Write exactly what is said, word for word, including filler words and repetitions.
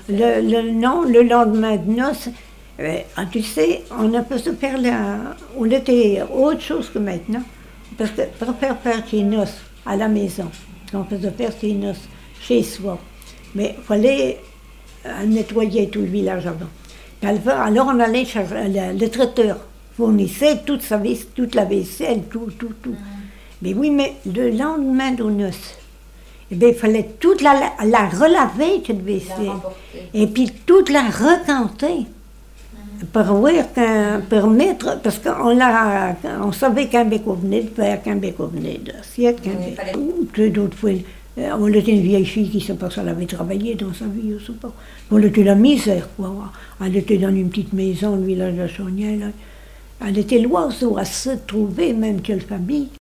Le, le, non, le lendemain de noces, euh, tu sais, on a pas se faire la... On était autre chose que maintenant. Parce que pour faire faire ses noces à la maison, on faisait faire ses noces chez soi. Mais il fallait euh, nettoyer tout le village avant. Alors on allait chez le, le traiteur, fournissait toute, sa, toute la vaisselle, tout, tout, tout. Mm. Mais oui, mais le lendemain de noces, eh bien, il fallait toute la, la relaver, cette vaisselle. Et puis toute la recanter. Mm. Pour voir qu'un, pour mettre, parce qu'on l'a, on savait qu'un bec venait de faire, qu'un bec venait d'assiette, qu'un bec. Fallait... D'autres fois, on était une vieille fille qui ne sait pas si elle avait travaillé dans sa vie, je ne sais pas. On était la misère, quoi. Elle était dans une petite maison, le village de Chaugnay, là. Elle était l'oiseau à se trouver, même quelle famille.